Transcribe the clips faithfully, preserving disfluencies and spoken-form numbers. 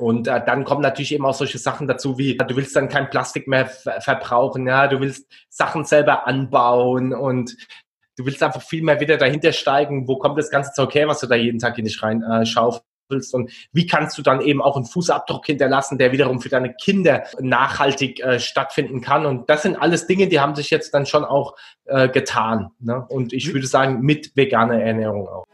Und äh, dann kommen natürlich eben auch solche Sachen dazu, wie du willst dann kein Plastik mehr ver- verbrauchen, ja, du willst Sachen selber anbauen und du willst einfach viel mehr wieder dahinter steigen, wo kommt das ganze Zeug her, was du da jeden Tag in dich rein äh, schaufelst und wie kannst du dann eben auch einen Fußabdruck hinterlassen, der wiederum für deine Kinder nachhaltig äh, stattfinden kann. Und das sind alles Dinge, die haben sich jetzt dann schon auch äh, getan, ne? Und ich würde sagen, mit veganer Ernährung auch.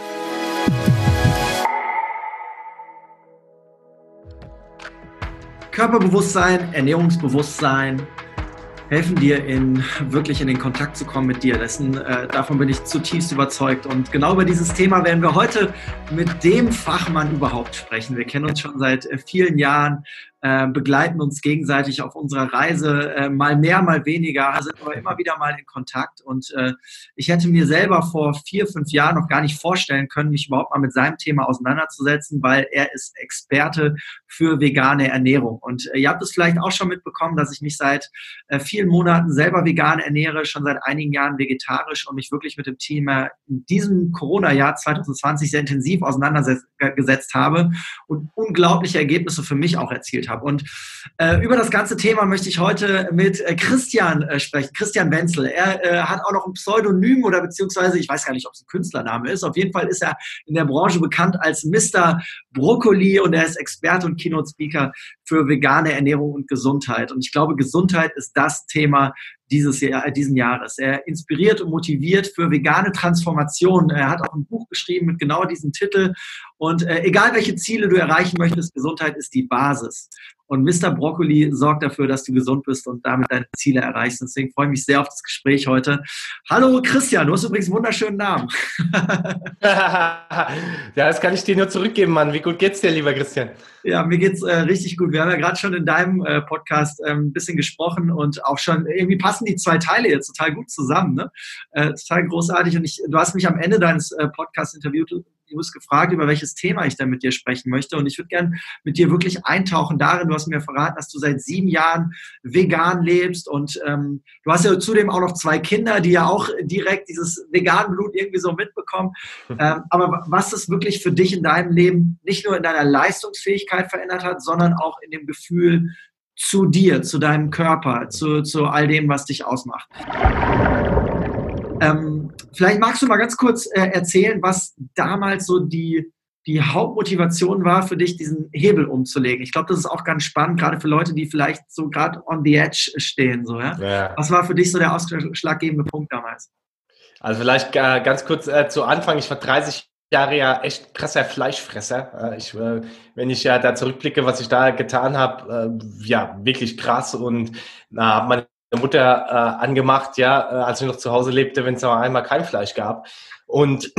Körperbewusstsein, Ernährungsbewusstsein helfen dir, in, wirklich in den Kontakt zu kommen mit dir. Dessen, äh, davon bin ich zutiefst überzeugt. Und genau über dieses Thema werden wir heute mit dem Fachmann überhaupt sprechen. Wir kennen uns schon seit äh, vielen Jahren, äh, begleiten uns gegenseitig auf unserer Reise, äh, mal mehr, mal weniger, sind aber immer wieder mal in Kontakt. Und äh, ich hätte mir selber vor vier, fünf Jahren noch gar nicht vorstellen können, mich überhaupt mal mit seinem Thema auseinanderzusetzen, weil er ist Experte für vegane Ernährung. Und äh, ihr habt es vielleicht auch schon mitbekommen, dass ich mich seit äh, vielen Monaten selber vegan ernähre, schon seit einigen Jahren vegetarisch und mich wirklich mit dem Thema in diesem Corona-Jahr zwanzig zwanzig sehr intensiv auseinandergesetzt habe und unglaubliche Ergebnisse für mich auch erzielt habe. Und äh, über das ganze Thema möchte ich heute mit äh, Christian äh, sprechen, Christian Wenzel. Er äh, hat auch noch ein Pseudonym oder beziehungsweise, ich weiß gar nicht, ob es ein Künstlername ist, auf jeden Fall ist er in der Branche bekannt als Mister Brokkoli und er ist Experte und Keynote-Speaker für vegane Ernährung und Gesundheit. Und ich glaube, Gesundheit ist das Thema dieses Jahr, diesen Jahres. Er inspiriert und motiviert für vegane Transformation. Er hat auch ein Buch geschrieben mit genau diesem Titel. Und äh, egal, welche Ziele du erreichen möchtest, Gesundheit ist die Basis. Und Mister Brokkoli sorgt dafür, dass du gesund bist und damit deine Ziele erreichst. Deswegen freue ich mich sehr auf das Gespräch heute. Hallo Christian, du hast übrigens einen wunderschönen Namen. Ja, das kann ich dir nur zurückgeben, Mann. Wie gut geht's dir, lieber Christian? Ja, mir geht's äh, richtig gut. Wir haben ja gerade schon in deinem äh, Podcast ähm, ein bisschen gesprochen und auch schon, irgendwie passen die zwei Teile jetzt total gut zusammen, ne? Äh, total großartig. Und ich, du hast mich am Ende deines äh, Podcast-Interviews gefragt, über welches Thema ich dann mit dir sprechen möchte. Und ich würde gerne mit dir wirklich eintauchen darin. Du hast mir verraten, dass du seit sieben Jahren vegan lebst und ähm, du hast ja zudem auch noch zwei Kinder, die ja auch direkt dieses veganen Blut irgendwie so mitbekommen. Ähm, aber was das wirklich für dich in deinem Leben nicht nur in deiner Leistungsfähigkeit verändert hat, sondern auch in dem Gefühl zu dir, zu deinem Körper, zu, zu all dem, was dich ausmacht. Ähm, vielleicht magst du mal ganz kurz äh, erzählen, was damals so die, die Hauptmotivation war für dich, diesen Hebel umzulegen. Ich glaube, das ist auch ganz spannend, gerade für Leute, die vielleicht so gerade on the edge stehen. So, ja? Ja. Was war für dich so der ausschlaggebende Punkt damals? Also vielleicht äh, ganz kurz äh, zu Anfang. Ich war dreißig Jahre ja echt krasser Fleischfresser. Äh, ich, äh, wenn ich ja da zurückblicke, was ich da getan habe, äh, ja, wirklich krass. Und na, habe meine Mutter äh, angemacht, ja, äh, als ich noch zu Hause lebte, wenn es noch einmal kein Fleisch gab. Und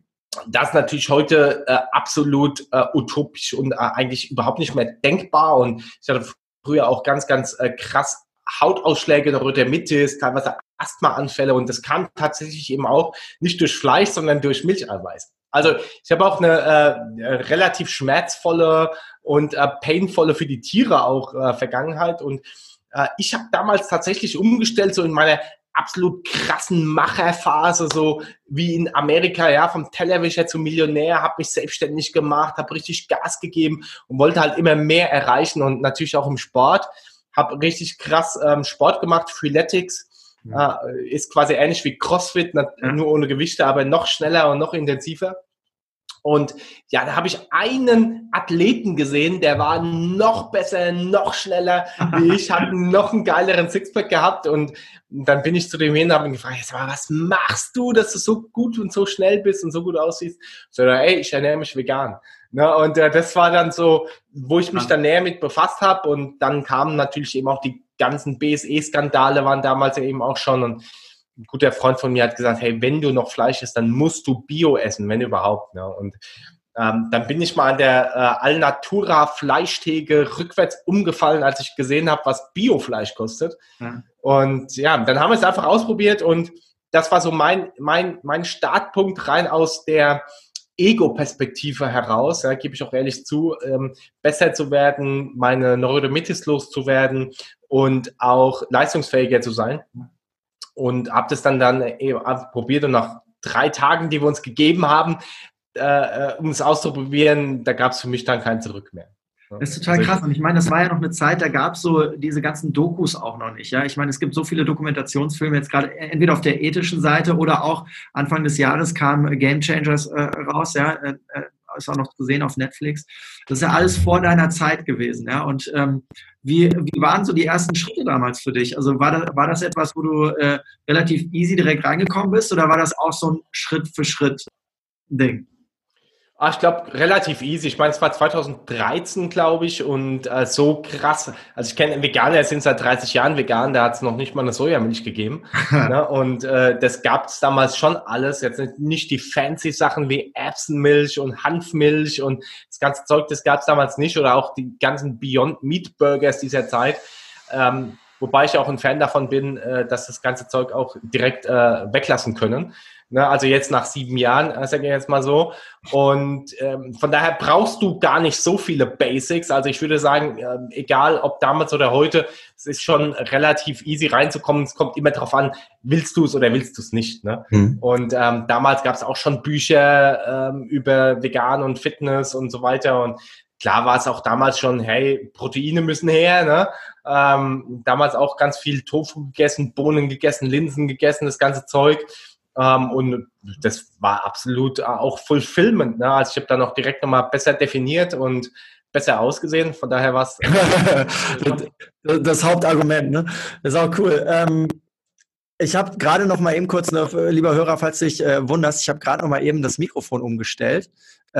das ist natürlich heute äh, absolut äh, utopisch und äh, eigentlich überhaupt nicht mehr denkbar. Und ich hatte früher auch ganz, ganz äh, krass Hautausschläge, Neurodermitis, teilweise Asthmaanfälle. Und das kam tatsächlich eben auch nicht durch Fleisch, sondern durch Milcheiweiß. Also ich habe auch eine äh, relativ schmerzvolle und äh, painvolle für die Tiere auch äh, Vergangenheit. Und äh, ich habe damals tatsächlich umgestellt, so in meiner absolut krassen Macherphase, so wie in Amerika, ja, vom Tellerwäscher zum Millionär, habe mich selbstständig gemacht, habe richtig Gas gegeben und wollte halt immer mehr erreichen und natürlich auch im Sport. Habe richtig krass ähm, Sport gemacht, Freeletics, ja. äh, ist quasi ähnlich wie CrossFit, na, ja. nur ohne Gewichte, aber noch schneller und noch intensiver. Und ja, da habe ich einen Athleten gesehen, der war noch besser, noch schneller wie ich, hat noch einen geileren Sixpack gehabt. Und dann bin ich zu dem hin und habe ihn gefragt, jetzt mal, was machst du, dass du so gut und so schnell bist und so gut aussiehst? So, ey, ich ernähre mich vegan. Ne, und äh, das war dann so, wo ich mich dann näher mit befasst habe. Und dann kamen natürlich eben auch die ganzen B S E-Skandale, waren damals ja eben auch schon. Und ein guter Freund von mir hat gesagt, hey, wenn du noch Fleisch isst, dann musst du Bio essen, wenn überhaupt. Ne? Und ähm, dann bin ich mal an der äh, Alnatura Fleischtheke rückwärts umgefallen, als ich gesehen habe, was Biofleisch kostet. Ja. Und ja, dann haben wir es einfach ausprobiert und das war so mein, mein, mein Startpunkt rein aus der Ego-Perspektive heraus, ja, gebe ich auch ehrlich zu, ähm, besser zu werden, meine Neurodermitis loszuwerden und auch leistungsfähiger zu sein. Und habe das dann dann eben probiert und nach drei Tagen, die wir uns gegeben haben, äh, um es auszuprobieren, da gab es für mich dann kein Zurück mehr. Das ist total krass. Und ich meine, das war ja noch eine Zeit, da gab es so diese ganzen Dokus auch noch nicht. Ja, ich meine, es gibt so viele Dokumentationsfilme jetzt gerade entweder auf der ethischen Seite oder auch Anfang des Jahres kam Game Changers äh, raus. Ja, äh, ist auch noch zu sehen auf Netflix. Das ist ja alles vor deiner Zeit gewesen. Ja, und ähm, wie, wie waren so die ersten Schritte damals für dich? Also war das, war das etwas, wo du äh, relativ easy direkt reingekommen bist, oder war das auch so ein Schritt für Schritt Ding? Ah, ich glaube, relativ easy. Ich meine, es war zweitausenddreizehn, glaube ich, und äh, so krass. Also ich kenne Veganer, sind seit dreißig Jahren vegan, da hat es noch nicht mal eine Sojamilch gegeben. Ne? Und äh, das gab es damals schon alles. Jetzt nicht die fancy Sachen wie Erbsenmilch und Hanfmilch und das ganze Zeug, das gab es damals nicht. Oder auch die ganzen Beyond Meat Burgers dieser Zeit. Ähm, wobei ich auch ein Fan davon bin, äh, dass das ganze Zeug auch direkt äh, weglassen können. Ne, also jetzt nach sieben Jahren, äh, sage ich jetzt mal so. Und ähm, von daher brauchst du gar nicht so viele Basics. Also ich würde sagen, äh, egal ob damals oder heute, es ist schon relativ easy reinzukommen. Es kommt immer drauf an, willst du es oder willst du es nicht. Ne? Mhm. Und ähm, damals gab es auch schon Bücher ähm, über Vegan und Fitness und so weiter. Und klar war es auch damals schon, hey, Proteine müssen her. Ne? Ähm, damals auch ganz viel Tofu gegessen, Bohnen gegessen, Linsen gegessen, das ganze Zeug. Um, und das war absolut auch fulfillment. Ne? Also ich habe da noch direkt nochmal besser definiert und besser ausgesehen. Von daher war es das, das Hauptargument. Ne? Das ist auch cool. Ähm, ich habe gerade noch mal eben kurz, noch, lieber Hörer, falls du dich äh, wunderst, ich habe gerade noch mal eben das Mikrofon umgestellt. Äh,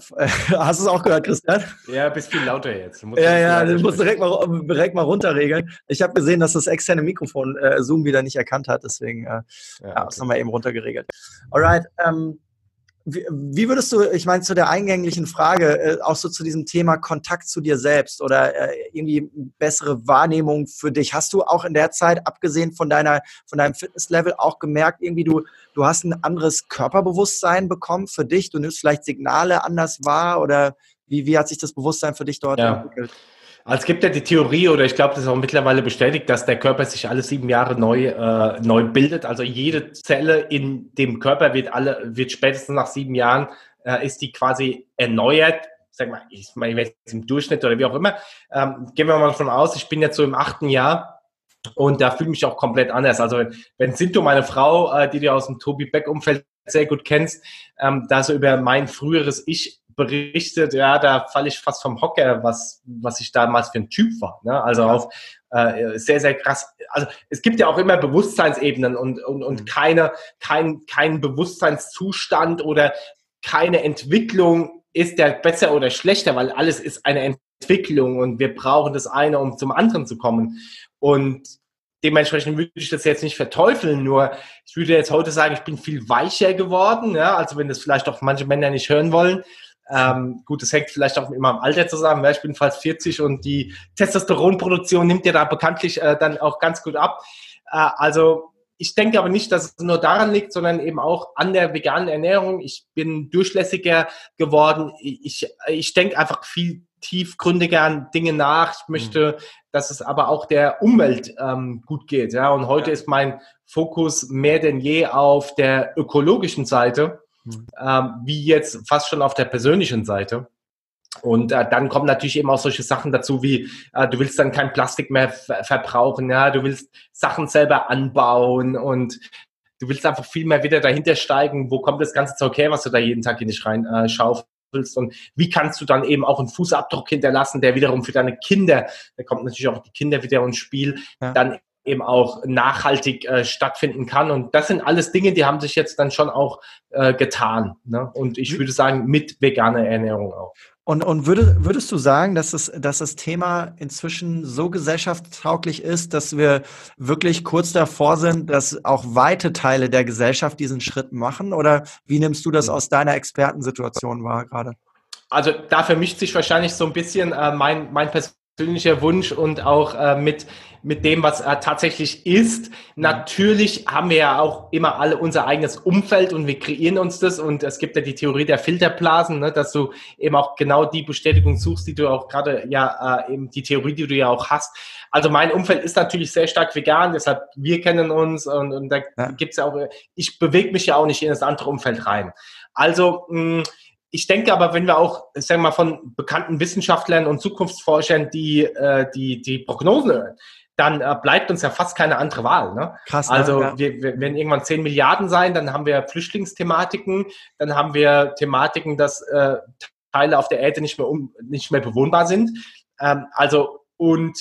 hast du es auch gehört, Christian? Ja, bist viel lauter jetzt. Du ja, ja, du musst direkt mal, direkt mal runterregeln. Ich habe gesehen, dass das externe Mikrofon äh, Zoom wieder nicht erkannt hat, deswegen äh, ja, okay. habe es nochmal eben runtergeregelt. Alright, ähm, wie, wie würdest du, ich meine, zu der eingänglichen Frage, äh, auch so zu diesem Thema Kontakt zu dir selbst oder äh, irgendwie bessere Wahrnehmung für dich, hast du auch in der Zeit, abgesehen von deiner, von deinem Fitnesslevel, auch gemerkt, irgendwie du, du hast ein anderes Körperbewusstsein bekommen für dich, du nimmst vielleicht Signale anders wahr, oder wie, wie hat sich das Bewusstsein für dich dort ja. entwickelt? Also es gibt ja die Theorie, oder ich glaube, das ist auch mittlerweile bestätigt, dass der Körper sich alle sieben Jahre neu, äh, neu bildet. Also jede Zelle in dem Körper wird alle, wird spätestens nach sieben Jahren, äh, ist die quasi erneuert. Sag mal, ich meine, jetzt im Durchschnitt oder wie auch immer. Ähm, gehen wir mal davon aus, ich bin jetzt so im achten Jahr und da fühle ich mich auch komplett anders. Also wenn, wenn Sinto, meine Frau, äh, die du aus dem Tobi Beck-Umfeld sehr gut kennst, ähm, da so über mein früheres Ich berichtet, ja, da falle ich fast vom Hocker, was was ich damals für ein Typ war. Ne? Also auf äh, sehr, sehr krass. Also es gibt ja auch immer Bewusstseinsebenen und, und, und keine, kein, kein Bewusstseinszustand oder keine Entwicklung ist der besser oder schlechter, weil alles ist eine Entwicklung und wir brauchen das eine, um zum anderen zu kommen. Und dementsprechend würde ich das jetzt nicht verteufeln, nur ich würde jetzt heute sagen, ich bin viel weicher geworden, ja, also wenn das vielleicht auch manche Männer nicht hören wollen. Ähm, gut, das hängt vielleicht auch mit meinem Alter zusammen, weil ich bin fast vierzig und die Testosteronproduktion nimmt ja da bekanntlich äh, dann auch ganz gut ab. Äh, also ich denke aber nicht, dass es nur daran liegt, sondern eben auch an der veganen Ernährung. Ich bin durchlässiger geworden. Ich, ich denke einfach viel tiefgründiger an Dinge nach. Ich möchte, mhm. dass es aber auch der Umwelt ähm, gut geht. Ja? Und heute ja. ist mein Fokus mehr denn je auf der ökologischen Seite. Mhm. Ähm, wie jetzt fast schon auf der persönlichen Seite. Und äh, dann kommen natürlich eben auch solche Sachen dazu, wie äh, du willst dann kein Plastik mehr ver- verbrauchen, ja, du willst Sachen selber anbauen und du willst einfach viel mehr wieder dahinter steigen, wo kommt das ganze Zeug her, was du da jeden Tag in dich rein äh, schaufelst und wie kannst du dann eben auch einen Fußabdruck hinterlassen, der wiederum für deine Kinder, da kommt natürlich auch die Kinder wieder ins Spiel, ja. dann eben auch nachhaltig äh, stattfinden kann. Und das sind alles Dinge, die haben sich jetzt dann schon auch äh, getan. Ne? Und ich würde sagen, mit veganer Ernährung auch. Und, und würde, würdest du sagen, dass, es, dass das Thema inzwischen so gesellschaftstauglich ist, dass wir wirklich kurz davor sind, dass auch weite Teile der Gesellschaft diesen Schritt machen? Oder wie nimmst du das aus deiner Expertensituation wahr gerade? Also da vermischt sich wahrscheinlich so ein bisschen äh, mein, mein persönlicher Wunsch und auch äh, mit mit dem, was äh, tatsächlich ist. Natürlich haben wir ja auch immer alle unser eigenes Umfeld und wir kreieren uns das und es gibt ja die Theorie der Filterblasen, ne, dass du eben auch genau die Bestätigung suchst, die du auch gerade, ja, äh, eben die Theorie, die du ja auch hast. Also mein Umfeld ist natürlich sehr stark vegan, deshalb wir kennen uns und, und da ja. gibt's ja auch, ich bewege mich ja auch nicht in das andere Umfeld rein. Also mh, ich denke aber, wenn wir auch, sagen wir mal, von bekannten Wissenschaftlern und Zukunftsforschern die, äh, die, die Prognosen hören, dann äh, bleibt uns ja fast keine andere Wahl. Ne? Krass, ne? Also Ja. wir, wir werden irgendwann zehn Milliarden sein, dann haben wir Flüchtlingsthematiken, dann haben wir Thematiken, dass äh, Teile auf der Erde nicht mehr, um, nicht mehr bewohnbar sind. Ähm, also und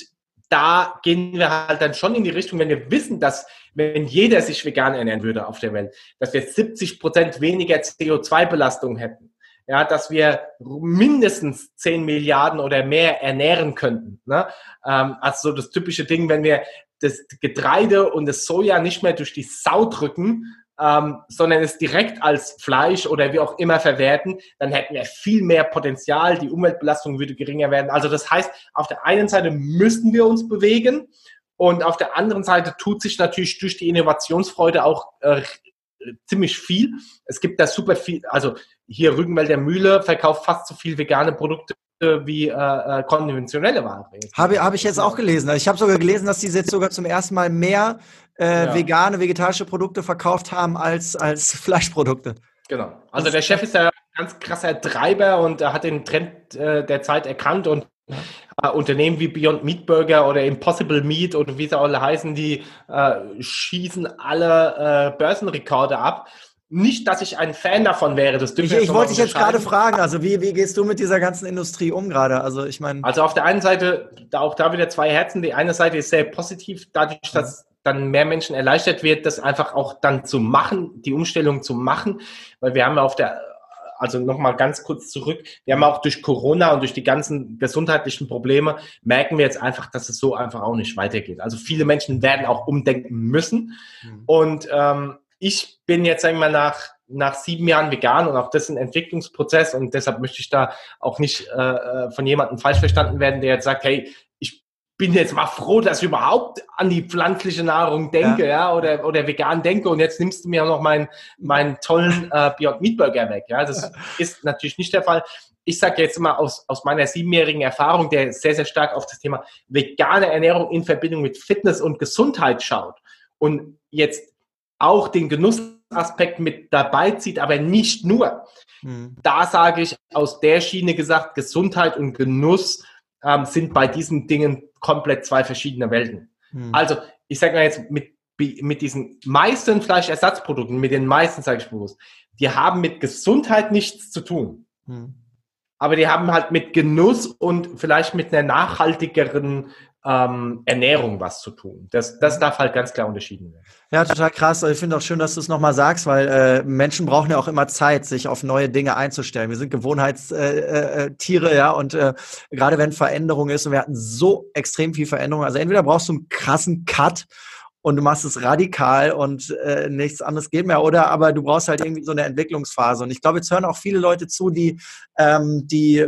da gehen wir halt dann schon in die Richtung, wenn wir wissen, dass wenn jeder sich vegan ernähren würde auf der Welt, dass wir siebzig Prozent weniger C O zwei Belastung hätten. Ja, dass wir mindestens zehn Milliarden oder mehr ernähren könnten. Ne? Ähm, also so das typische Ding, wenn wir das Getreide und das Soja nicht mehr durch die Sau drücken, ähm, sondern es direkt als Fleisch oder wie auch immer verwerten, dann hätten wir viel mehr Potenzial, die Umweltbelastung würde geringer werden. Also das heißt, auf der einen Seite müssen wir uns bewegen und auf der anderen Seite tut sich natürlich durch die Innovationsfreude auch äh, ziemlich viel. Es gibt da super viel, also hier Rügenwalder Mühle verkauft fast so viel vegane Produkte wie äh, konventionelle Ware. Habe, habe ich jetzt auch gelesen. Ich habe sogar gelesen, dass die jetzt sogar zum ersten Mal mehr äh, ja. vegane, vegetarische Produkte verkauft haben als, als Fleischprodukte. Genau. Also der Chef ist ja ein ganz krasser Treiber und er hat den Trend äh, der Zeit erkannt und äh, Unternehmen wie Beyond Meat Burger oder Impossible Meat oder wie sie alle heißen, die äh, schießen alle äh, Börsenrekorde ab. Nicht, dass ich ein Fan davon wäre. Das ich ich wollte dich jetzt gerade fragen, also wie, wie gehst du mit dieser ganzen Industrie um gerade? Also ich meine... Also auf der einen Seite, da auch da wieder zwei Herzen. Die eine Seite ist sehr positiv, dadurch, dass dann mehr Menschen erleichtert wird, das einfach auch dann zu machen, die Umstellung zu machen. Weil wir haben ja auf der, also nochmal ganz kurz zurück, wir haben auch durch Corona und durch die ganzen gesundheitlichen Probleme, merken wir jetzt einfach, dass es so einfach auch nicht weitergeht. Also viele Menschen werden auch umdenken müssen. Mhm. Und ähm, ich bin jetzt, sagen wir mal, nach, nach sieben Jahren vegan und auch das ist ein Entwicklungsprozess und deshalb möchte ich da auch nicht äh, von jemandem falsch verstanden werden, der jetzt sagt, hey, ich bin jetzt mal froh, dass ich überhaupt an die pflanzliche Nahrung denke, ja, ja oder, oder vegan denke und jetzt nimmst du mir noch meinen, meinen tollen äh, Beyond Meat Burger weg. Ja, das ist natürlich nicht der Fall. Ich sage jetzt immer aus, aus meiner siebenjährigen Erfahrung, der sehr, sehr stark auf das Thema vegane Ernährung in Verbindung mit Fitness und Gesundheit schaut und jetzt auch den Genussaspekt mit dabei zieht, aber nicht nur. Mhm. Da sage ich aus der Schiene gesagt, Gesundheit und Genuss ähm, sind bei diesen Dingen komplett zwei verschiedene Welten. Mhm. Also ich sage mal jetzt mit, mit diesen meisten Fleischersatzprodukten, mit den meisten sage ich bewusst, die haben mit Gesundheit nichts zu tun. Mhm. Aber die haben halt mit Genuss und vielleicht mit einer nachhaltigeren Ähm, Ernährung was zu tun. Das, das darf halt ganz klar unterschieden werden. Ja, total krass. Ich finde auch schön, dass du es nochmal sagst, weil äh, Menschen brauchen ja auch immer Zeit, sich auf neue Dinge einzustellen. Wir sind Gewohnheitstiere, äh, äh, ja, und äh, gerade wenn Veränderung ist, und wir hatten so extrem viel Veränderung, also entweder brauchst du einen krassen Cut und du machst es radikal und äh, nichts anderes geht mehr, oder aber du brauchst halt irgendwie so eine Entwicklungsphase. Und ich glaube, jetzt hören auch viele Leute zu, die ähm, die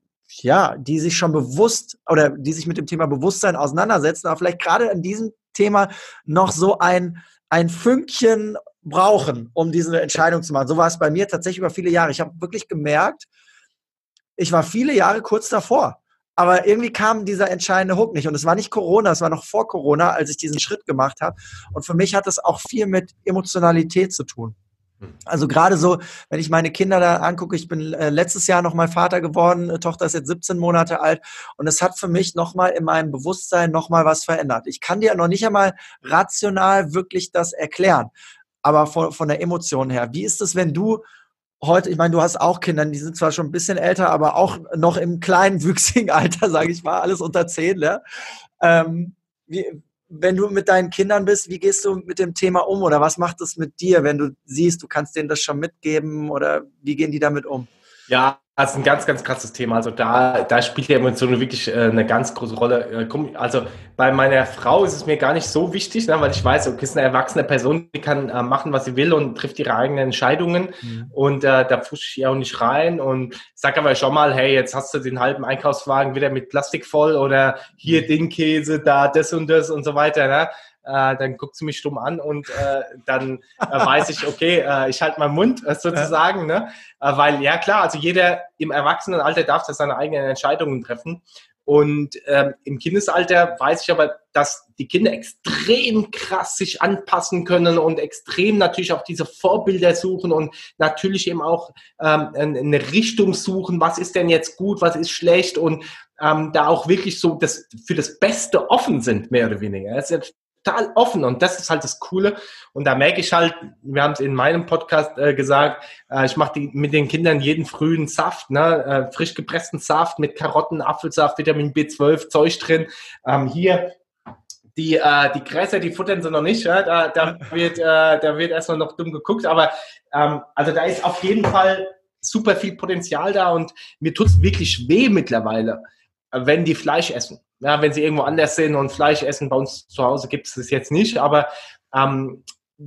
ja, die sich schon bewusst oder die sich mit dem Thema Bewusstsein auseinandersetzen, aber vielleicht gerade an diesem Thema noch so ein, ein Fünkchen brauchen, um diese Entscheidung zu machen. So war es bei mir tatsächlich über viele Jahre. Ich habe wirklich gemerkt, ich war viele Jahre kurz davor, aber irgendwie kam dieser entscheidende Hook nicht. Und es war nicht Corona, es war noch vor Corona, als ich diesen Schritt gemacht habe. Und für mich hat das auch viel mit Emotionalität zu tun. Also gerade so, wenn ich meine Kinder da angucke, ich bin äh, letztes Jahr nochmal Vater geworden, äh, Tochter ist jetzt siebzehn Monate alt und es hat für mich nochmal in meinem Bewusstsein nochmal was verändert. Ich kann dir noch nicht einmal rational wirklich das erklären, aber von, von der Emotion her. Wie ist es, wenn du heute, ich meine, du hast auch Kinder, die sind zwar schon ein bisschen älter, aber auch noch im kleinen, wüchsigen Alter, sage ich mal, alles unter zehn, ne? Ähm, wie, wenn du mit deinen Kindern bist, wie gehst du mit dem Thema um oder was macht es mit dir, wenn du siehst, du kannst denen das schon mitgeben oder wie gehen die damit um? Ja, das ist ein ganz, ganz krasses Thema. Also da, da spielt die Emotion wirklich äh, eine ganz große Rolle. Also bei meiner Frau ist es mir gar nicht so wichtig, ne, weil ich weiß, okay, ist eine erwachsene Person, die kann äh, machen, was sie will und trifft ihre eigenen Entscheidungen. Mhm. Und äh, da pushe ich ihr auch nicht rein und sag aber schon mal, hey, jetzt hast du den halben Einkaufswagen wieder mit Plastik voll oder hier mhm. den Käse, da das und das und so weiter, ne? Äh, dann guckt sie mich stumm an und äh, dann äh, weiß ich, okay, äh, ich halte meinen Mund äh, sozusagen, ne? Äh, weil, ja klar, also jeder im Erwachsenenalter darf seine eigenen Entscheidungen treffen Und ähm, im Kindesalter weiß ich aber, dass die Kinder extrem krass sich anpassen können und extrem natürlich auch diese Vorbilder suchen und natürlich eben auch ähm, eine Richtung suchen, was ist denn jetzt gut, was ist schlecht und ähm, da auch wirklich so das, für das Beste offen sind, mehr oder weniger. Es ist total offen und das ist halt das Coole. Und da merke ich halt, wir haben es in meinem Podcast äh, gesagt, äh, ich mache mit den Kindern jeden frühen Saft, ne, äh, frisch gepressten Saft mit Karotten, Apfelsaft, Vitamin B zwölf, Zeug drin. Ähm, hier die äh, die Gräser, die futtern sie noch nicht, ja? da, da wird äh, da wird erstmal noch dumm geguckt, aber ähm, also da ist auf jeden Fall super viel Potenzial da und mir tut's wirklich weh mittlerweile, wenn die Fleisch essen. Ja, wenn sie irgendwo anders sind und Fleisch essen, bei uns zu Hause gibt es das jetzt nicht, aber ähm,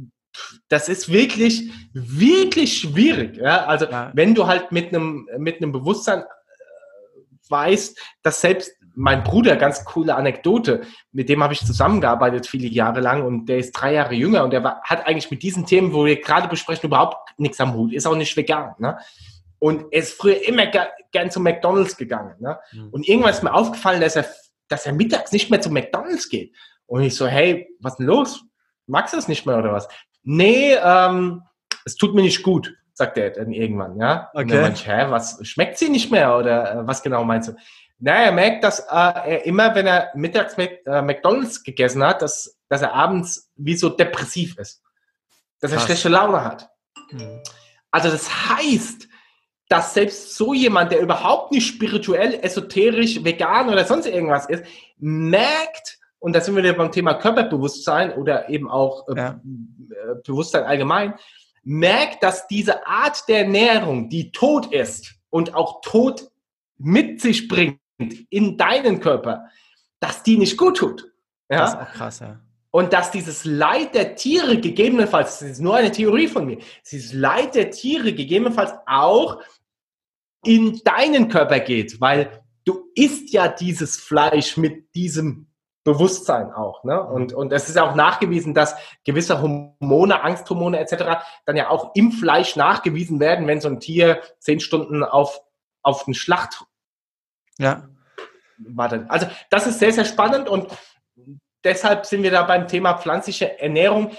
das ist wirklich, wirklich schwierig. Ja? Also ja. Wenn du halt mit einem mit einem Bewusstsein äh, weißt, dass selbst mein Bruder, ganz coole Anekdote, mit dem habe ich zusammengearbeitet viele Jahre lang und der ist drei Jahre jünger und der war, hat eigentlich mit diesen Themen, wo wir gerade besprechen, überhaupt nichts am Hut, ist auch nicht vegan, ne? Und er ist früher immer ga, gern zu McDonald's gegangen. Ne? Mhm. Und irgendwann ist mir aufgefallen, dass er, dass er mittags nicht mehr zu McDonald's geht. Und ich so, hey, was ist denn los? Magst du das nicht mehr oder was? Nee, ähm, es tut mir nicht gut, sagt er dann irgendwann. Ja? Okay. Und dann meinte ich, hä, was, schmeckt sie nicht mehr oder äh, was genau meinst du? Naja, er merkt, dass äh, er immer, wenn er mittags Mac, äh, McDonald's gegessen hat, dass, dass er abends wie so depressiv ist. Dass er Krass. schlechte Laune hat. Mhm. Also das heißt, dass selbst so jemand, der überhaupt nicht spirituell, esoterisch, vegan oder sonst irgendwas ist, merkt, und da sind wir wieder beim Thema Körperbewusstsein oder eben auch äh, ja. Bewusstsein allgemein, merkt, dass diese Art der Ernährung, die tot ist und auch Tod mit sich bringt in deinen Körper, dass die nicht gut tut. Ja? Das ist auch krass, ja. Und dass dieses Leid der Tiere gegebenenfalls, das ist nur eine Theorie von mir, dieses Leid der Tiere gegebenenfalls auch in deinen Körper geht, weil du isst ja dieses Fleisch mit diesem Bewusstsein auch, ne? Und und es ist auch nachgewiesen, dass gewisse Hormone, Angsthormone et cetera dann ja auch im Fleisch nachgewiesen werden, wenn so ein Tier zehn Stunden auf auf den Schlacht ja. wartet. Also das ist sehr sehr spannend und deshalb sind wir da beim Thema pflanzliche Ernährung,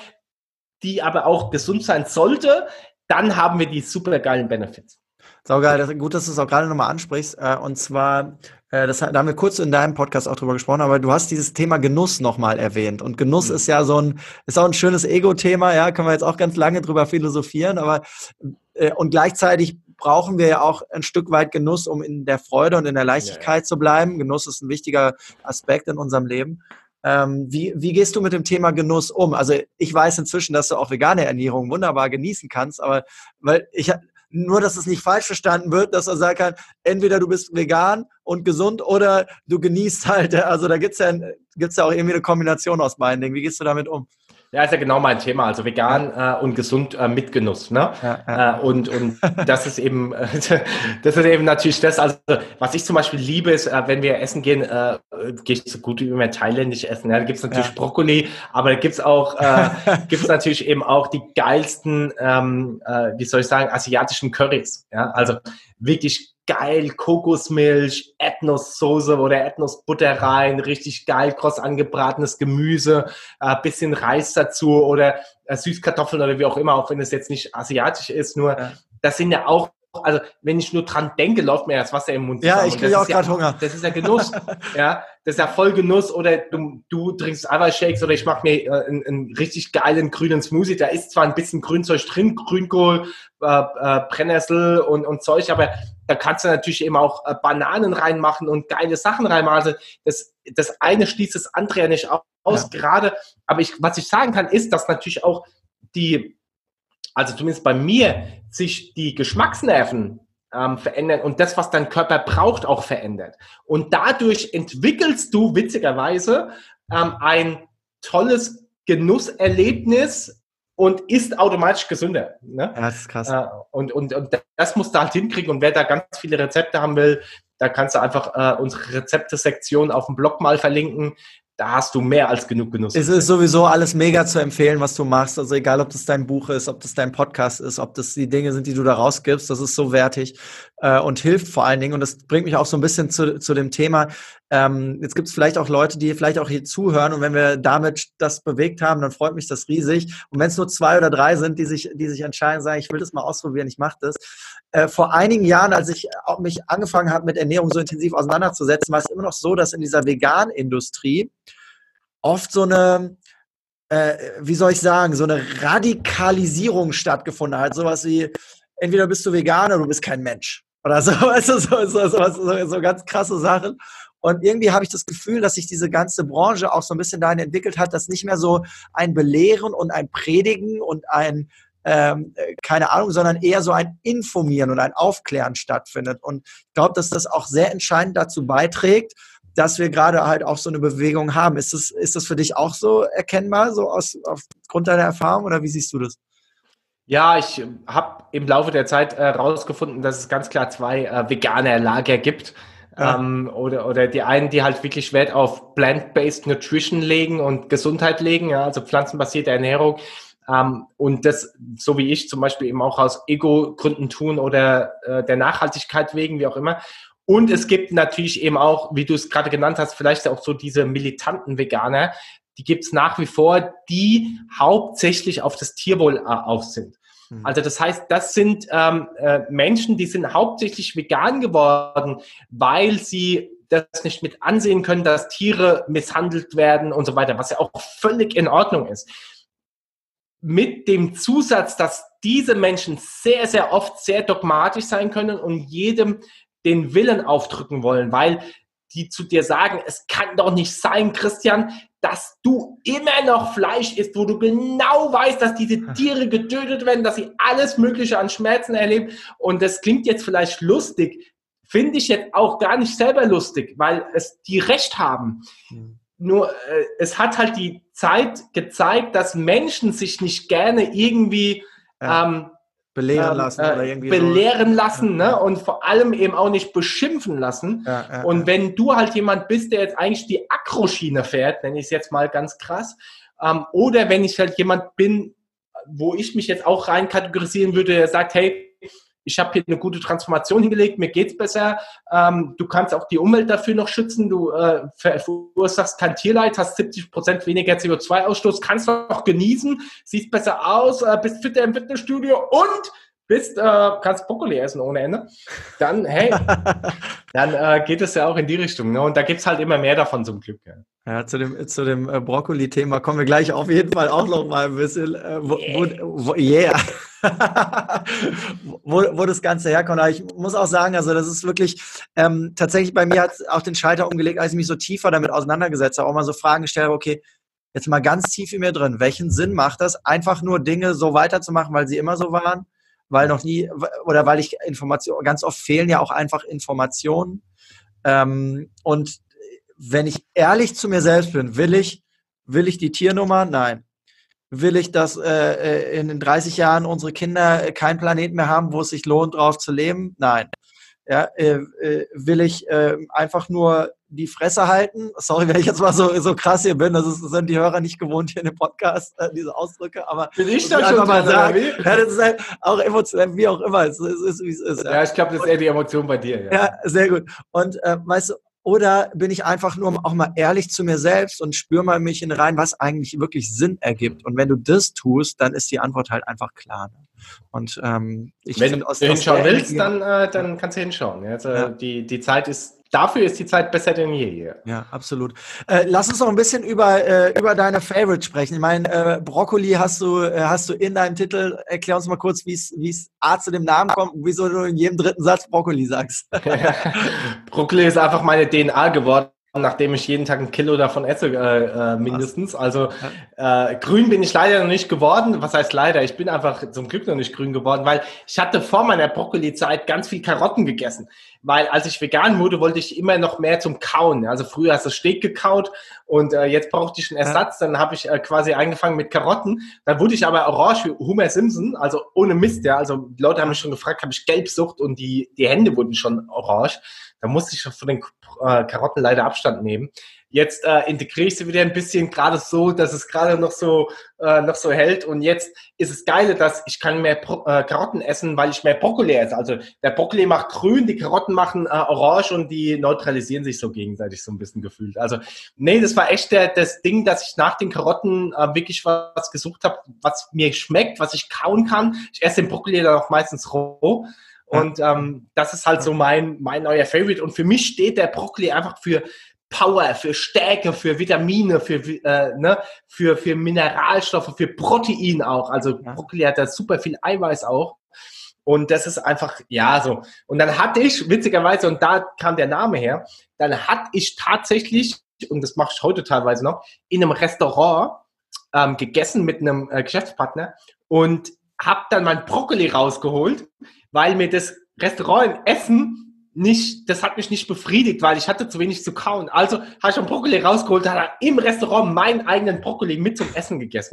die aber auch gesund sein sollte. Dann haben wir die super geilen Benefits. Saugeil, das, gut, dass du es auch gerade nochmal ansprichst. Äh, und zwar, äh, das, da haben wir kurz in deinem Podcast auch drüber gesprochen, aber du hast dieses Thema Genuss nochmal erwähnt. Und Genuss mhm. ist ja so ein, ist auch ein schönes Ego-Thema, ja, können wir jetzt auch ganz lange drüber philosophieren, aber äh, und gleichzeitig brauchen wir ja auch ein Stück weit Genuss, um in der Freude und in der Leichtigkeit ja, ja. zu bleiben. Genuss ist ein wichtiger Aspekt in unserem Leben. Ähm, wie, wie gehst du mit dem Thema Genuss um? Also ich weiß inzwischen, dass du auch vegane Ernährung wunderbar genießen kannst, aber weil ich nur, dass es nicht falsch verstanden wird, dass man sagen kann, entweder du bist vegan und gesund oder du genießt halt, also da gibt's ja, gibt's ja auch irgendwie eine Kombination aus beiden Dingen. Wie gehst du damit um? Ja, ist ja genau mein Thema, also vegan äh, und gesund äh, mit Genuss, ne? Ja, ja. Äh, und und das ist eben, äh, das ist eben natürlich das. Also was ich zum Beispiel liebe, ist, äh, wenn wir essen gehen, äh, gehe ich so gut wie immer thailändisch essen. Ja, da gibt's natürlich ja. Brokkoli, aber da gibt's auch, äh, gibt's natürlich eben auch die geilsten, ähm, äh, wie soll ich sagen, asiatischen Currys. Ja, also wirklich geil, Kokosmilch, Ethnos-Soße oder Ethnos-Butter rein, richtig geil, kross angebratenes Gemüse, äh, bisschen Reis dazu oder äh, Süßkartoffeln oder wie auch immer, auch wenn es jetzt nicht asiatisch ist, nur ja. das sind ja auch, also wenn ich nur dran denke, läuft mir das Wasser im Mund zusammen. Ja, ich kriege auch gerade ja, Hunger. Das ist ja Genuss, ja, das ist ja voll Genuss oder du, du trinkst Eiweißshakes oder ich mache mir äh, einen, einen richtig geilen grünen Smoothie, da ist zwar ein bisschen Grünzeug drin, Grünkohl, äh, äh, Brennnessel und, und Zeug, aber da kannst du natürlich eben auch äh, Bananen reinmachen und geile Sachen reinmachen. Also das, das eine schließt das andere ja nicht aus, ja. gerade. Aber ich, was ich sagen kann, ist, dass natürlich auch die, also zumindest bei mir, sich die Geschmacksnerven ähm, verändern und das, was dein Körper braucht, auch verändert. Und dadurch entwickelst du witzigerweise ähm, ein tolles Genusserlebnis und ist automatisch gesünder. Ne? Ja, das ist krass. Äh, und, und, und das musst du halt hinkriegen. Und wer da ganz viele Rezepte haben will, da kannst du einfach äh, unsere Rezepte-Sektion auf dem Blog mal verlinken. Da hast du mehr als genug Genuss. Es ist sowieso alles mega zu empfehlen, was du machst. Also egal, ob das dein Buch ist, ob das dein Podcast ist, ob das die Dinge sind, die du da rausgibst, das ist so wertig. äh, und hilft vor allen Dingen. Und das bringt mich auch so ein bisschen zu, zu dem Thema. Ähm, jetzt gibt es vielleicht auch Leute, die vielleicht auch hier zuhören. Und wenn wir damit das bewegt haben, dann freut mich das riesig. Und wenn es nur zwei oder drei sind, die sich, die sich entscheiden, sagen, ich will das mal ausprobieren, ich mache das. Äh, vor einigen Jahren, als ich auch mich angefangen habe, mit Ernährung so intensiv auseinanderzusetzen, war es immer noch so, dass in dieser Vegan-Industrie oft so eine, äh, wie soll ich sagen, so eine Radikalisierung stattgefunden hat. Sowas wie, entweder bist du Veganer oder du bist kein Mensch. Oder so, weißt du, so, so, so, so, so ganz krasse Sachen. Und irgendwie habe ich das Gefühl, dass sich diese ganze Branche auch so ein bisschen dahin entwickelt hat, dass nicht mehr so ein Belehren und ein Predigen und ein, ähm, keine Ahnung, sondern eher so ein Informieren und ein Aufklären stattfindet. Und ich glaube, dass das auch sehr entscheidend dazu beiträgt, dass wir gerade halt auch so eine Bewegung haben. Ist das, ist das für dich auch so erkennbar, so aus, aufgrund deiner Erfahrung, oder wie siehst du das? Ja, ich habe im Laufe der Zeit herausgefunden, äh, dass es ganz klar zwei äh, vegane Lager gibt. Ja. Ähm, oder, oder die einen, die halt wirklich Wert auf Plant-Based Nutrition legen und Gesundheit legen, ja, also pflanzenbasierte Ernährung. Ähm, und das, so wie ich zum Beispiel eben auch aus Ego-Gründen tun oder äh, der Nachhaltigkeit wegen, wie auch immer. Und es gibt natürlich eben auch, wie du es gerade genannt hast, vielleicht auch so diese militanten Veganer, die gibt es nach wie vor, die hauptsächlich auf das Tierwohl äh, aus sind. Mhm. Also das heißt, das sind ähm, äh, Menschen, die sind hauptsächlich vegan geworden, weil sie das nicht mit ansehen können, dass Tiere misshandelt werden und so weiter, was ja auch völlig in Ordnung ist. Mit dem Zusatz, dass diese Menschen sehr, sehr oft sehr dogmatisch sein können und jedem den Willen aufdrücken wollen, weil die zu dir sagen, es kann doch nicht sein, Christian, dass du immer noch Fleisch isst, wo du genau weißt, dass diese Tiere getötet werden, dass sie alles Mögliche an Schmerzen erleben. Und das klingt jetzt vielleicht lustig, finde ich jetzt auch gar nicht selber lustig, weil es die Recht haben. Mhm. Nur äh, es hat halt die Zeit gezeigt, dass Menschen sich nicht gerne irgendwie ja. ähm, belehren lassen, äh, oder irgendwie belehren so. lassen, ja. ne? Und vor allem eben auch nicht beschimpfen lassen. Ja, ja, und ja. wenn du halt jemand bist, der jetzt eigentlich die Agroschiene fährt, nenne ich es jetzt mal ganz krass, ähm, oder wenn ich halt jemand bin, wo ich mich jetzt auch rein kategorisieren würde, der sagt, hey, ich habe hier eine gute Transformation hingelegt, mir geht's besser, ähm, du kannst auch die Umwelt dafür noch schützen, du äh, verursachst kein Tierleid, hast siebzig Prozent weniger C O zwei Ausstoß, kannst noch genießen, siehst besser aus, äh, bist fitter im Fitnessstudio und bist, äh, kannst Brokkoli essen ohne Ende, dann, hey, dann äh, geht es ja auch in die Richtung. Ne? Und da gibt's halt immer mehr davon zum Glück. Ja, ja zu dem, zu dem äh, Brokkoli-Thema kommen wir gleich auf jeden Fall auch noch mal ein bisschen, äh, wo, yeah, wo, wo, yeah. wo, wo das Ganze herkommt. Aber ich muss auch sagen, also das ist wirklich, ähm, tatsächlich bei mir hat es auch den Schalter umgelegt, als ich mich so tiefer damit auseinandergesetzt habe, auch mal so Fragen gestellt habe, okay, jetzt mal ganz tief in mir drin, welchen Sinn macht das, einfach nur Dinge so weiterzumachen, weil sie immer so waren? Weil noch nie, oder weil ich Informationen, ganz oft fehlen ja auch einfach Informationen. Ähm, und wenn ich ehrlich zu mir selbst bin, will ich, will ich die Tiernummer? Nein. Will ich, dass äh, in den dreißig Jahren unsere Kinder keinen Planeten mehr haben, wo es sich lohnt, drauf zu leben? Nein. Ja, äh, äh, will ich äh, einfach nur die Fresse halten? Sorry, wenn ich jetzt mal so, so krass hier bin, das, ist, das sind die Hörer nicht gewohnt hier in dem Podcast, äh, diese Ausdrücke, aber bin ich da schon mal sagen, ja, das ist halt auch emotional, wie auch immer, es ist, ist wie es ist. Ja, ja ich glaube, das ist eher die Emotion bei dir. Ja, ja, sehr gut. Und äh, weißt du, oder bin ich einfach nur auch mal ehrlich zu mir selbst und spüre mal mich in rein, was eigentlich wirklich Sinn ergibt. Und wenn du das tust, dann ist die Antwort halt einfach klar. Ne? Und ähm, ich wenn find, aus, du hinschauen aus willst, dann, äh, dann kannst du hinschauen. Also, ja. die, die Zeit ist, dafür ist die Zeit besser denn je. Hier. Ja, absolut. Äh, lass uns noch ein bisschen über, äh, über deine Favorites sprechen. Ich meine, äh, Brokkoli hast du, äh, hast du in deinem Titel. Erklär uns mal kurz, wie es A zu dem Namen kommt und wieso du in jedem dritten Satz Brokkoli sagst. Brokkoli ist einfach meine D N A geworden, nachdem ich jeden Tag ein Kilo davon esse, äh, äh, mindestens. Also äh, grün bin ich leider noch nicht geworden. Was heißt leider? Ich bin einfach zum Glück noch nicht grün geworden, weil ich hatte vor meiner Brokkoli-Zeit ganz viel Karotten gegessen. Weil als ich vegan wurde, wollte ich immer noch mehr zum Kauen. Also früher hast du Steak gekaut und äh, jetzt brauchte ich einen Ersatz. Dann habe ich äh, quasi angefangen mit Karotten. Dann wurde ich aber orange wie Homer Simpson, also ohne Mist. Ja. Also die Leute haben mich schon gefragt, habe ich Gelbsucht, und die, die Hände wurden schon orange. Da musste ich von den äh, Karotten leider Abstand nehmen. Jetzt äh, integriere ich sie wieder ein bisschen, gerade so, dass es gerade noch so äh, noch so hält. Und jetzt ist es Geile, dass ich kann mehr Pro äh, Karotten essen, weil ich mehr Brokkoli esse. Also der Brokkoli macht grün, die Karotten machen äh, orange und die neutralisieren sich so gegenseitig so ein bisschen gefühlt. Also nee, das war echt der, das Ding, dass ich nach den Karotten äh, wirklich was gesucht habe, was mir schmeckt, was ich kauen kann. Ich esse den Brokkoli dann auch meistens roh. Und ähm, das ist halt so mein, mein neuer Favorite. Und für mich steht der Brokkoli einfach für Power, für Stärke, für Vitamine, für, äh, ne, für, für Mineralstoffe, für Protein auch. Also ja. Brokkoli hat da super viel Eiweiß auch. Und das ist einfach, ja, so. Und dann hatte ich, witzigerweise, und da kam der Name her, dann hatte ich tatsächlich, und das mache ich heute teilweise noch, in einem Restaurant ähm, gegessen mit einem äh, Geschäftspartner und habe dann mein Brokkoli rausgeholt, weil mir das Restaurant im Essen nicht, das hat mich nicht befriedigt, weil ich hatte zu wenig zu kauen. Also habe ich einen Brokkoli rausgeholt, dann hat er im Restaurant meinen eigenen Brokkoli mit zum Essen gegessen.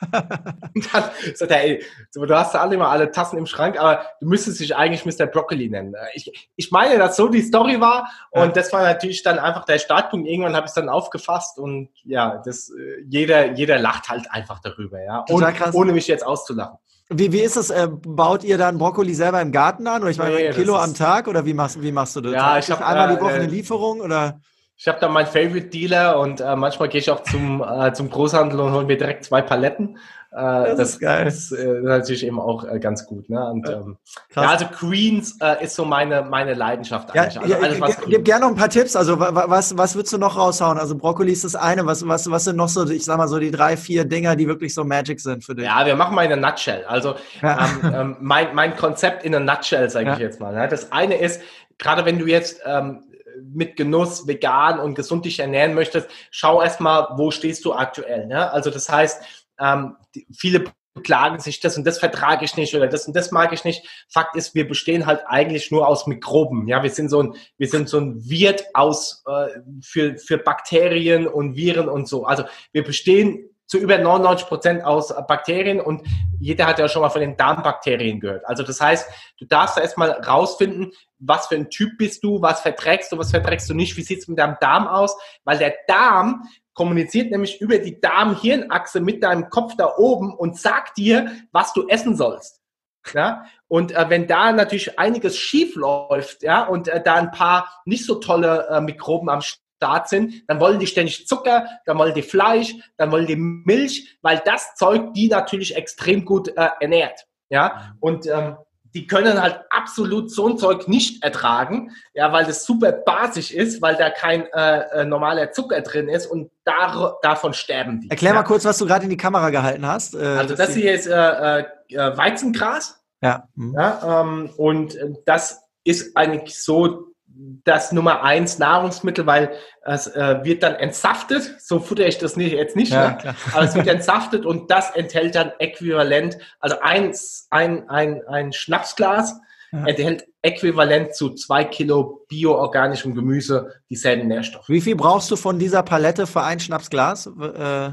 Und dann sagt er, ey, so, du hast ja alle immer alle Tassen im Schrank, aber du müsstest dich eigentlich Mister Broccoli nennen. Ich, ich meine, dass so die Story war und ja. Das war natürlich dann einfach der Startpunkt. Irgendwann habe ich es dann aufgefasst und ja, das, jeder, jeder lacht halt einfach darüber, ja, und, ohne mich jetzt auszulachen. Wie, wie ist das? Äh, baut ihr dann Brokkoli selber im Garten an? Oder ich meine, nee, ein Kilo am Tag? Oder wie machst, wie machst du das? Ja, ich habe einmal die Woche äh, eine Lieferung? Oder? Ich habe da meinen Favorite Dealer und äh, manchmal gehe ich auch zum, äh, zum Großhandel und hole mir direkt zwei Paletten. Äh, das, das ist geil. Das ist äh, natürlich eben auch äh, ganz gut. Ne? Und, ähm, ja, also Greens äh, ist so meine, meine Leidenschaft eigentlich. Ja, also ja, alles, was gib gerne noch ein paar Tipps. Also was, was würdest du noch raushauen? Also Brokkoli ist das eine. Was, was, was sind noch so, ich sag mal so die drei, vier Dinger, die wirklich so Magic sind für dich? Ja, wir machen mal in a nutshell. Also ja. ähm, ähm, mein, mein Konzept in a nutshell, sage ja. ich jetzt mal. Ne? Das eine ist, gerade wenn du jetzt ähm, mit Genuss, vegan und gesund dich ernähren möchtest, schau erstmal, wo stehst du aktuell. Ne? Also das heißt, ähm, die, viele beklagen sich, das und das vertrage ich nicht oder das und das mag ich nicht. Fakt ist, wir bestehen halt eigentlich nur aus Mikroben. Ja, wir sind so ein, wir sind so ein Wirt aus äh, für für Bakterien und Viren und so. Also wir bestehen zu über neunundneunzig Prozent aus Bakterien und jeder hat ja schon mal von den Darmbakterien gehört. Also das heißt, du darfst da erstmal rausfinden, was für ein Typ bist du, was verträgst du, was verträgst du nicht, wie sieht es mit deinem Darm aus, weil der Darm kommuniziert nämlich über die Darm-Hirn-Achse mit deinem Kopf da oben und sagt dir, was du essen sollst. Ja? Und äh, wenn da natürlich einiges schief läuft, ja, und äh, da ein paar nicht so tolle äh, Mikroben am Start sind, dann wollen die ständig Zucker, dann wollen die Fleisch, dann wollen die Milch, weil das Zeug die natürlich extrem gut äh, ernährt. Ja, und ähm, die können halt absolut so ein Zeug nicht ertragen, ja, weil das super basisch ist, weil da kein äh, normaler Zucker drin ist und da, davon sterben die. Erklär ja. mal kurz, was du gerade in die Kamera gehalten hast. Äh, also das hier ist äh, äh, Weizengras. Ja. Mhm. ja ähm, und das ist eigentlich so das Nummer eins Nahrungsmittel, weil es äh, wird dann entsaftet, so futter ich das nicht, jetzt nicht, ja, ne? Aber es wird entsaftet und das enthält dann äquivalent, also ein, ein, ein, ein Schnapsglas ja. enthält äquivalent zu zwei Kilo bioorganischem Gemüse dieselben Nährstoffe. Wie viel brauchst du von dieser Palette für ein Schnapsglas? Äh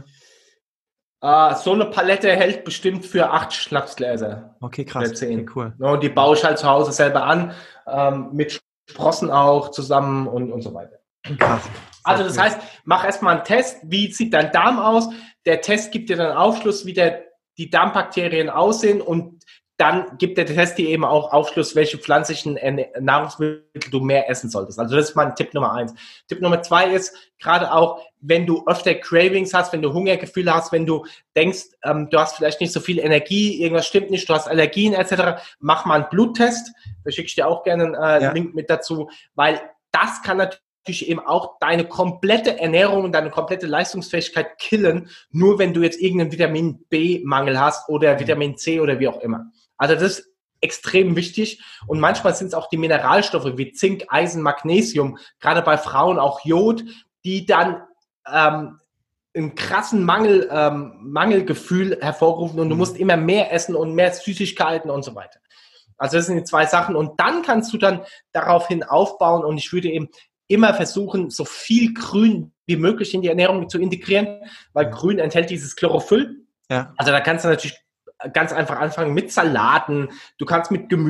Uh, so eine Palette hält bestimmt für acht Schnapsgläser. Okay, krass. zehn. Okay, cool. Und die baue ich halt zu Hause selber an, ähm, mit Sprossen auch zusammen und, und so weiter. Krass. Also das heißt, mach erstmal einen Test, wie sieht dein Darm aus? Der Test gibt dir dann Aufschluss, wie der, die Darmbakterien aussehen und dann gibt der Test dir eben auch Aufschluss, welche pflanzlichen Nahrungsmittel du mehr essen solltest. Also das ist mein Tipp Nummer eins. Tipp Nummer zwei ist, gerade auch, wenn du öfter Cravings hast, wenn du Hungergefühle hast, wenn du denkst, ähm, du hast vielleicht nicht so viel Energie, irgendwas stimmt nicht, du hast Allergien et cetera, mach mal einen Bluttest. Da schicke ich dir auch gerne einen äh, ja. Link mit dazu, weil das kann natürlich eben auch deine komplette Ernährung und deine komplette Leistungsfähigkeit killen, nur wenn du jetzt irgendeinen Vitamin B-Mangel hast oder Vitamin C oder wie auch immer. Also das ist extrem wichtig und manchmal sind es auch die Mineralstoffe wie Zink, Eisen, Magnesium, gerade bei Frauen auch Jod, die dann ähm, einen krassen Mangel, ähm, Mangelgefühl hervorrufen und du musst immer mehr essen und mehr Süßigkeiten und so weiter. Also das sind die zwei Sachen und dann kannst du dann daraufhin aufbauen und ich würde eben immer versuchen, so viel Grün wie möglich in die Ernährung zu integrieren, weil Grün enthält dieses Chlorophyll. Ja. Also da kannst du natürlich ganz einfach anfangen mit Salaten, du kannst mit Gemüsen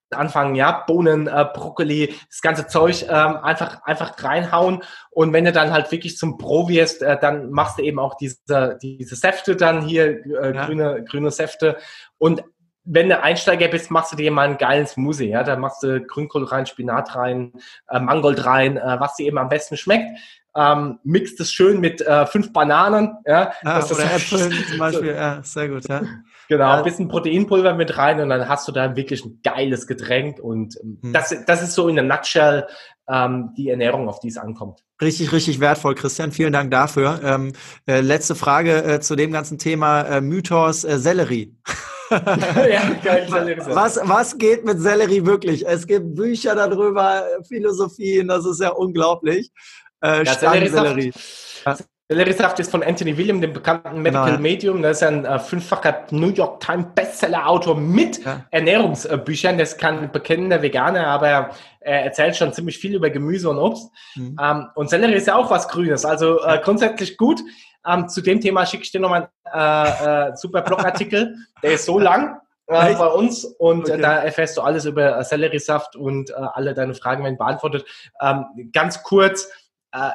anfangen, ja, Bohnen, äh, Brokkoli, das ganze Zeug ähm, einfach einfach reinhauen und wenn du dann halt wirklich zum Pro wirst, äh, dann machst du eben auch diese diese Säfte dann hier, äh, ja. grüne grüne Säfte und wenn du Einsteiger bist, machst du dir mal einen geilen Smoothie, ja, da machst du Grünkohl rein, Spinat rein, äh, Mangold rein, äh, was dir eben am besten schmeckt. Ähm, mixt es schön mit äh, fünf Bananen, ja. Ah, das oder ist, Äpfeln zum Beispiel, ja, sehr gut, ja. Genau, ja. ein bisschen Proteinpulver mit rein und dann hast du da wirklich ein geiles Getränk und ähm, hm. das, das ist so in der Nutshell ähm, die Ernährung, auf die es ankommt. Richtig, richtig wertvoll, Christian. Vielen Dank dafür. Ähm, äh, letzte Frage äh, zu dem ganzen Thema äh, Mythos äh, Sellerie. Ja, geil, Sellerie. Was, was geht mit Sellerie wirklich? Es gibt Bücher darüber, Philosophien, das ist ja unglaublich. Äh, ja, Selleriesaft, Selleriesaft ist von Anthony William, dem bekannten Medical genau, ja. Medium. Das ist ein äh, fünffacher New York Times Bestseller-Autor mit ja. Ernährungsbüchern. Das ist kein bekennender Veganer, aber er, er erzählt schon ziemlich viel über Gemüse und Obst. Mhm. Ähm, und Sellerie ist ja auch was Grünes, also äh, grundsätzlich gut. Ähm, zu dem Thema schicke ich dir nochmal einen äh, äh, super Blogartikel. Der ist so lang äh, bei uns und okay. äh, da erfährst du alles über äh, Selleriesaft und äh, alle deine Fragen werden beantwortet. Ähm, ganz kurz, äh,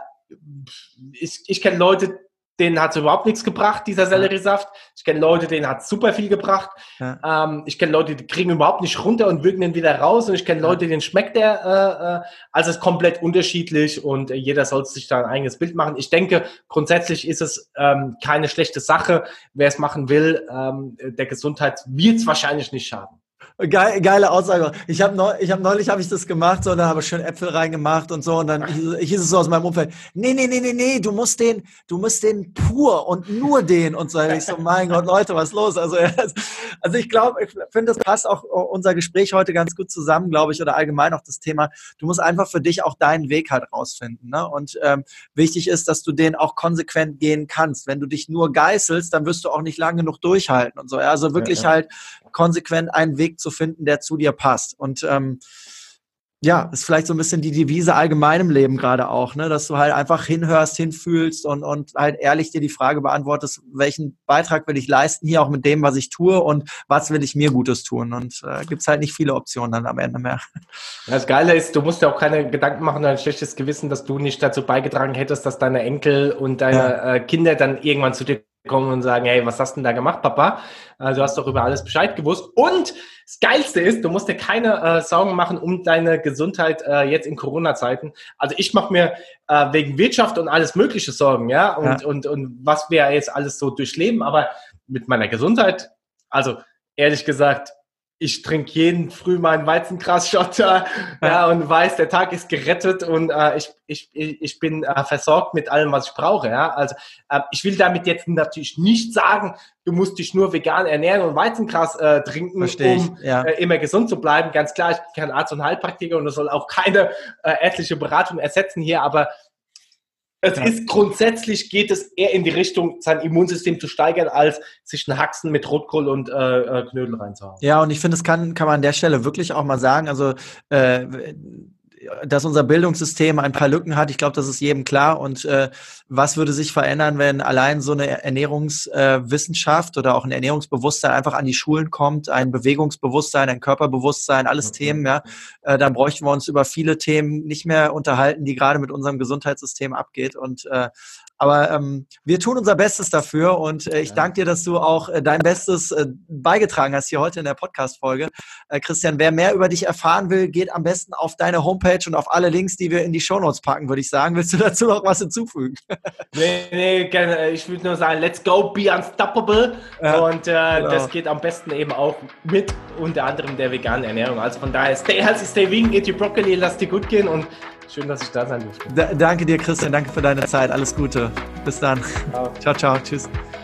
ich, ich kenne Leute, denen hat es überhaupt nichts gebracht, dieser Selleriesaft. Ich kenne Leute, denen hat es super viel gebracht. Ja. Ähm, ich kenne Leute, die kriegen überhaupt nicht runter und würgen den wieder raus. Und ich kenne Leute, denen schmeckt der. Äh, äh, also es ist komplett unterschiedlich und äh, jeder sollte sich da ein eigenes Bild machen. Ich denke, grundsätzlich ist es ähm, keine schlechte Sache. Wer es machen will, ähm, der Gesundheit wird es wahrscheinlich nicht schaden. Geil, geile Aussage. Ich habe neu, ich hab neulich habe ich das gemacht, so, und dann habe ich schön Äpfel reingemacht und so und dann hieß, hieß es so aus meinem Umfeld, nee, nee, nee, nee, nee, du musst den, du musst den pur und nur den und so. Ich so, mein Gott, Leute, was ist los? Also, also ich glaube, ich finde, das passt auch unser Gespräch heute ganz gut zusammen, glaube ich, oder allgemein auch das Thema. Du musst einfach für dich auch deinen Weg halt rausfinden, ne? Und ähm, wichtig ist, dass du den auch konsequent gehen kannst. Wenn du dich nur geißelst, dann wirst du auch nicht lange genug durchhalten und so. Also wirklich ja, ja. halt konsequent einen Weg zu finden, der zu dir passt. Und ähm, ja, ist vielleicht so ein bisschen die Devise allgemein im Leben gerade auch, ne, dass du halt einfach hinhörst, hinfühlst und, und halt ehrlich dir die Frage beantwortest, welchen Beitrag will ich leisten hier auch mit dem, was ich tue und was will ich mir Gutes tun. Und äh, gibt's halt nicht viele Optionen dann am Ende mehr. Das Geile ist, du musst dir auch keine Gedanken machen, ein schlechtes Gewissen, dass du nicht dazu beigetragen hättest, dass deine Enkel und deine ja. äh, Kinder dann irgendwann zu dir kommen und sagen, hey, was hast du denn da gemacht, Papa? Äh, du hast doch über alles Bescheid gewusst. Und das Geilste ist, du musst dir keine äh, Sorgen machen um deine Gesundheit äh, jetzt in Corona-Zeiten. Also ich mache mir äh, wegen Wirtschaft und alles Mögliche Sorgen, ja, und, ja. Und, und was wir jetzt alles so durchleben, aber mit meiner Gesundheit, also ehrlich gesagt, ich trinke jeden früh meinen Weizengrasshot ja, ja, und weiß, der Tag ist gerettet und äh, ich, ich, ich bin äh, versorgt mit allem, was ich brauche. Ja? Also äh, ich will damit jetzt natürlich nicht sagen, du musst dich nur vegan ernähren und Weizengras äh, trinken, Versteh ich, um ja. äh, immer gesund zu bleiben. Ganz klar, ich bin kein Arzt und Heilpraktiker und das soll auch keine äh, ärztliche Beratung ersetzen hier, aber es ja. ist grundsätzlich, geht es eher in die Richtung, sein Immunsystem zu steigern, als sich einen Haxen mit Rotkohl und äh, Knödel reinzuhauen. Ja, und ich finde, das kann, kann man an der Stelle wirklich auch mal sagen, also äh, dass unser Bildungssystem ein paar Lücken hat, ich glaube, das ist jedem klar. Und äh, was würde sich verändern, wenn allein so eine Ernährungswissenschaft äh, oder auch ein Ernährungsbewusstsein einfach an die Schulen kommt, ein Bewegungsbewusstsein, ein Körperbewusstsein, alles mhm. Themen, ja, äh, dann bräuchten wir uns über viele Themen nicht mehr unterhalten, die gerade mit unserem Gesundheitssystem abgeht. Und äh, aber ähm, wir tun unser Bestes dafür und äh, ich ja. danke dir, dass du auch äh, dein Bestes äh, beigetragen hast hier heute in der Podcast-Folge. Äh, Christian, wer mehr über dich erfahren will, geht am besten auf deine Homepage und auf alle Links, die wir in die Shownotes packen, würde ich sagen. Willst du dazu noch was hinzufügen? Nee, nee, gerne. Ich würde nur sagen, let's go, be unstoppable. Ja, und äh, genau. das geht am besten eben auch mit unter anderem der veganen Ernährung. Also von daher, stay healthy, stay vegan, eat your broccoli, lass dir gut gehen und schön, dass ich da sein durfte. Da, danke dir, Christian. Danke für deine Zeit. Alles Gute. Bis dann. Ciao, ciao. ciao. Tschüss.